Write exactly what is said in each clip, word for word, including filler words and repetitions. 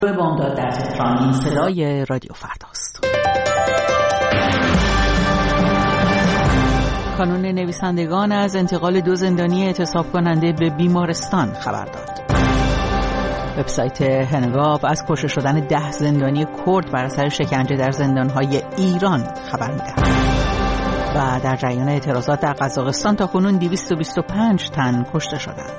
بامداد در تهران. این صدای رادیو فرداست. کانون نویسندگان از انتقال دو زندانی اعتصاب کننده به بیمارستان خبر داد. وبسایت هنگاو از کشته شدن ده زندانی کرد بر اثر شکنجه در زندان‌های ایران خبر می‌دهد. و در جریان اعتراضات در قزاقستان تاکنون دویست و بیست و پنج تن کشته شدند.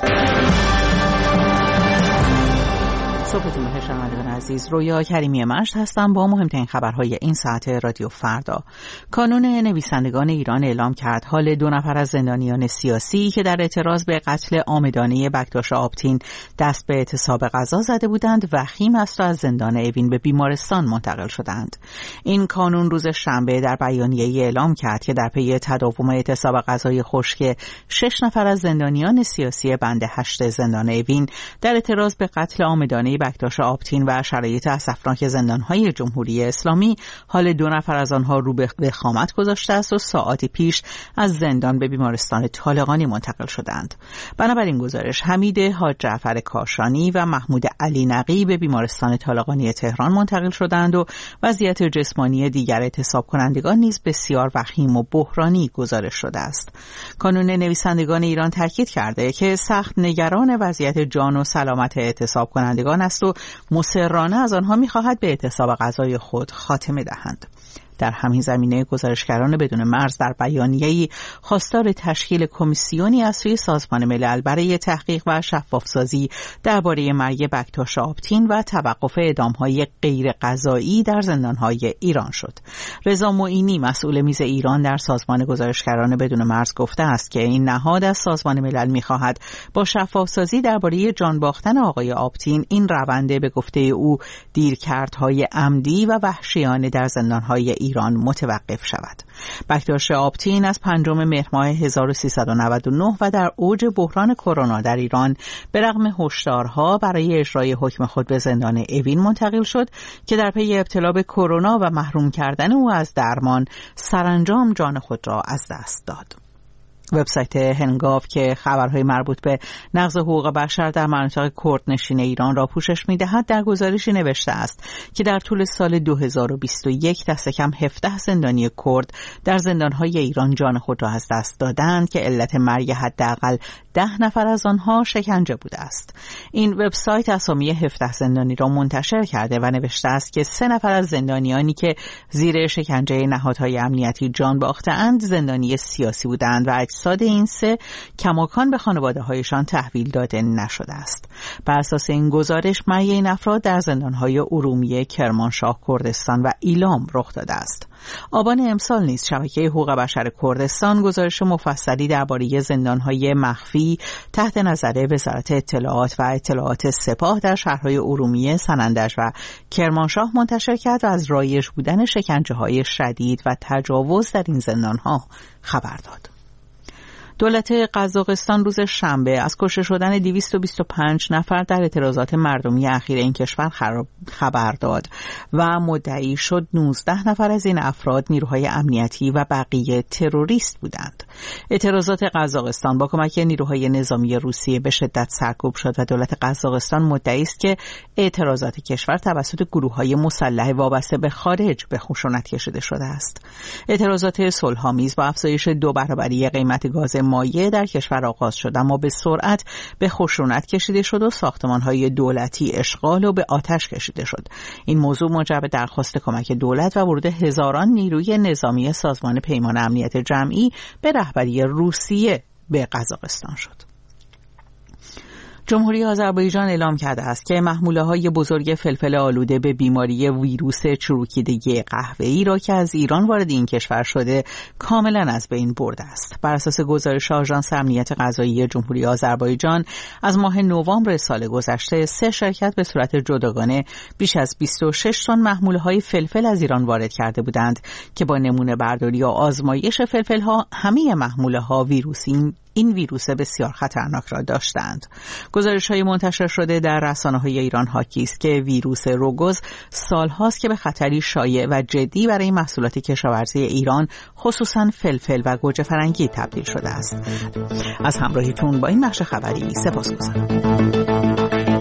صبحتون بخیر شنوندگان عزیز، رویا کریمی مشت هستم با مهمترین خبرهای این ساعت رادیو فردا. کانون نویسندگان ایران اعلام کرد حال دو نفر از زندانیان سیاسی که در اعتراض به قتل عامدانه بکتاش آبتین دست به اعتصاب غذا زده بودند وخیم است و از زندان اوین به بیمارستان منتقل شدند. این کانون روز شنبه در بیانیه‌ای اعلام کرد که در پی تداوم اعتصاب غذای خشک شش نفر از زندانیان سیاسی بند هشت زندان اوین در اعتراض به قتل عامدانه بکتاش آبتین و شرایط اسفناک زندان‌های جمهوری اسلامی حال دو نفر از آنها رو به وخامت گذاشته است و ساعاتی پیش از زندان به بیمارستان طالقانی منتقل شدند. بنابراین گزارش حمید حاج جعفر کاشانی و محمود علی نقی به بیمارستان طالقانی تهران منتقل شدند و وضعیت جسمانی دیگر اعتصاب کنندگان نیز بسیار وخیم و بحرانی گزارش شده است. کانون نویسندگان ایران تاکید کرده که سخت نگران وضعیت جان و سلامت اعتصاب کنندگان است و مصرانه از آنها می‌خواهد به اعتصاب غذای خود خاتمه دهند. در همین زمینه گزارشگران بدون مرز در بیانیه‌ای خواستار تشکیل کمیسیونی از سوی سازمان ملل برای تحقیق و شفافسازی درباره مرگ بکتاش آبتین و توقف اعدام‌های غیر قضایی در زندان‌های ایران شد. رضا معینی مسئول میز ایران در سازمان گزارشگران بدون مرز گفته است که این نهاد از سازمان ملل می‌خواهد با شفافسازی درباره جان باختن آقای آبتین این روند به گفته او دیرکردهای عمدی و وحشیانه در زندان‌های ایران متوقف شود. بکتاش آبتین از پنجم مهر ماه هزار و سیصد و نود و نه و در اوج بحران کرونا در ایران به رغم هشدارها برای اجرای حکم خود به زندان اوین منتقل شد که در پی ابتلا به کرونا و محروم کردن او از درمان سرانجام جان خود را از دست داد. وبسایت هنگاو که خبرهای مربوط به نقض حقوق بشر در مناطق کردنشین ایران را پوشش می‌دهد در گزارشی نوشته است که در طول سال دو هزار و بیست و یک دست کم هفده زندانی کرد در زندان‌های ایران جان خود را از دست دادند که علت مرگ حداقل ده نفر از آنها شکنجه بوده است. این وبسایت اسامی هفده زندانی را منتشر کرده و نوشته است که سه نفر از زندانیانی که زیر شکنجه نهادهای امنیتی جان باخته‌اند زندانی سیاسی بودند و اجساد این سه کماکان به خانواده‌هایشان تحویل داده نشده است. بر اساس این گزارش مرگ این افراد در زندان‌های ارومیه، کرمانشاه، کردستان و ایلام رخ داده است. آبان امسال نیز شبکه حقوق بشر کردستان گزارش مفصلی درباره زندان‌های مخفی تحت نظر وزارت اطلاعات و اطلاعات سپاه در شهرهای ارومیه، سنندج و کرمانشاه منتشر کرد و از رایج بودن شکنجه‌های شدید و تجاوز در این زندان‌ها خبر داد. دولت قزاقستان روز شنبه از کشته شدن دویست و بیست و پنج نفر در اعتراضات مردمی اخیر این کشور خبر داد و مدعی شد نوزده نفر از این افراد نیروهای امنیتی و بقیه تروریست بودند. اعتراضات قزاقستان با کمک نیروهای نظامی روسیه به شدت سرکوب شد و دولت قزاقستان مدعی است که اعتراضات کشور توسط گروه‌های مسلح وابسته به خارج به خشونت کشیده شده است. اعتراضات صلح‌آمیز با افزایش دو برابری قیمت گاز مایع در کشور آغاز شد اما به سرعت به خشونت کشیده شد و ساختمان‌های دولتی اشغال و به آتش کشیده شد. این موضوع موجب درخواست کمک دولت و ورود هزاران نیروی نظامی سازمان پیمان امنیت جمعی به رهبری روسیه به قزاقستان شد. جمهوری آذربایجان اعلام کرده است که محموله‌های بزرگ فلفل آلوده به بیماری ویروس چروکیدگی قهوه‌ای را که از ایران وارد این کشور شده کاملا از بین برده است. بر اساس گزارش آژانس امنیت غذایی جمهوری آذربایجان از ماه نوامبر سال گذشته سه شرکت به صورت جداگانه بیش از بیست و شش تن محموله‌های فلفل از ایران وارد کرده بودند که با نمونه برداری و آزمایش فلفل‌ها همه محموله‌ها ویروسی این ویروس بسیار خطرناک را داشتند. گزارش‌های منتشر شده در رسانه‌های ایران حاکی است که ویروس روگوز سال‌هاست که به خطری شایع و جدی برای محصولات کشاورزی ایران خصوصاً فلفل و گوجه فرنگی تبدیل شده است. از همراهیتون با این بخش خبری سپاسگزارم.